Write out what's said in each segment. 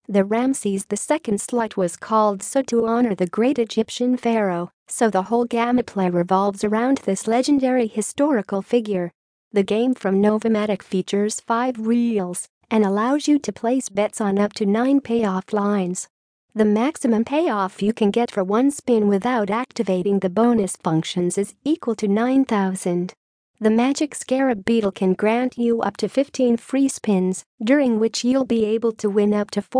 The Ramses II slot was called so to honor the great Egyptian pharaoh, so the whole gameplay revolves around this legendary historical figure. The game from Novomatic features 5 reels and allows you to place bets on up to 9 payoff lines. The maximum payoff you can get for one spin without activating the bonus functions is equal to 9,000. The Magic Scarab Beetle can grant you up to 15 free spins, during which you'll be able to win up to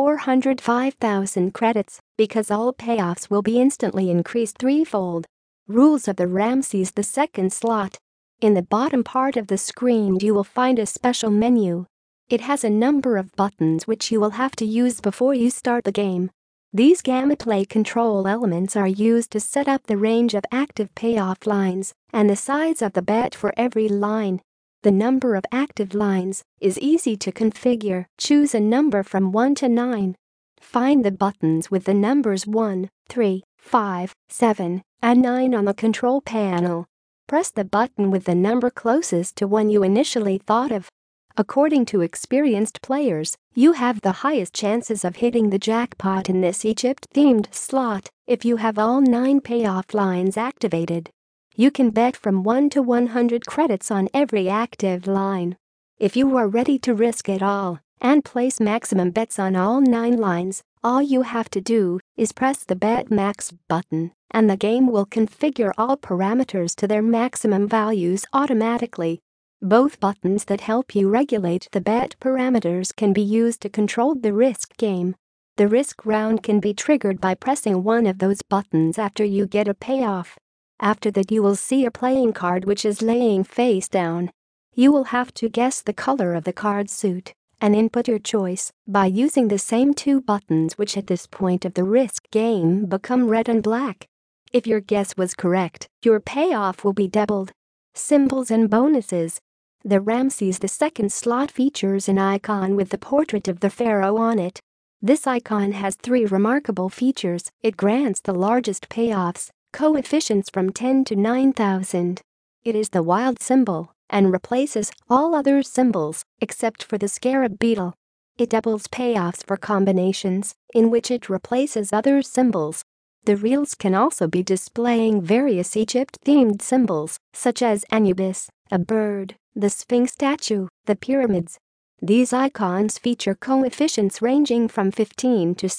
405,000 credits, because all payoffs will be instantly increased threefold. Rules of the Ramses II slot. In the bottom part of the screen you will find a special menu. It has a number of buttons which you will have to use before you start the game. These gameplay control elements are used to set up the range of active payoff lines and the size of the bet for every line. The number of active lines is easy to configure. Choose a number from 1 to 9. Find the buttons with the numbers 1, 3, 5, 7, and 9 on the control panel. Press the button with the number closest to one you initially thought of. According to experienced players, you have the highest chances of hitting the jackpot in this Egypt-themed slot if you have all 9 payoff lines activated. You can bet from 1 to 100 credits on every active line. If you are ready to risk it all and place maximum bets on all 9 lines, all you have to do is press the Bet Max button, and the game will configure all parameters to their maximum values automatically. Both buttons that help you regulate the bet parameters can be used to control the risk game. The risk round can be triggered by pressing one of those buttons after you get a payoff. After that you will see a playing card which is laying face down. You will have to guess the color of the card suit and input your choice by using the same 2 buttons which at this point of the risk game become red and black. If your guess was correct, your payoff will be doubled. Symbols and bonuses. The Ramses II slot features an icon with the portrait of the pharaoh on it. This icon has 3 remarkable features. It grants the largest payoffs, coefficients from 10 to 9,000. It is the wild symbol and replaces all other symbols except for the scarab beetle. It doubles payoffs for combinations, in which it replaces other symbols. The reels can also be displaying various Egypt-themed symbols, such as Anubis, a bird, the Sphinx statue, the pyramids. These icons feature coefficients ranging from 15 to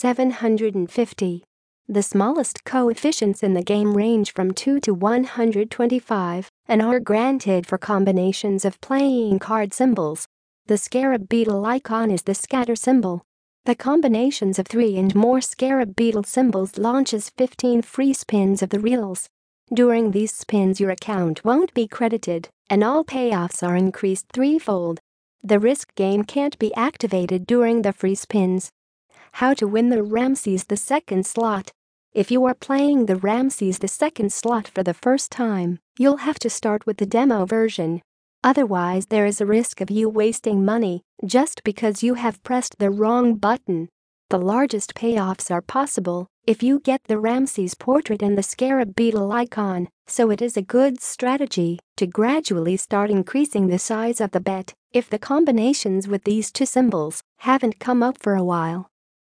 750. The smallest coefficients in the game range from 2 to 125 and are granted for combinations of playing card symbols. The scarab beetle icon is the scatter symbol. The combinations of 3 and more scarab beetle symbols launches 15 free spins of the reels. During these spins your account won't be credited, and all payoffs are increased threefold. The risk game can't be activated during the free spins. How to win the Ramses II slot. If you are playing the Ramses II slot for the first time, you'll have to start with the demo version. Otherwise there is a risk of you wasting money just because you have pressed the wrong button. The largest payoffs are possible if you get the Ramses portrait and the scarab beetle icon, so it is a good strategy to gradually start increasing the size of the bet if the combinations with these 2 symbols haven't come up for a while.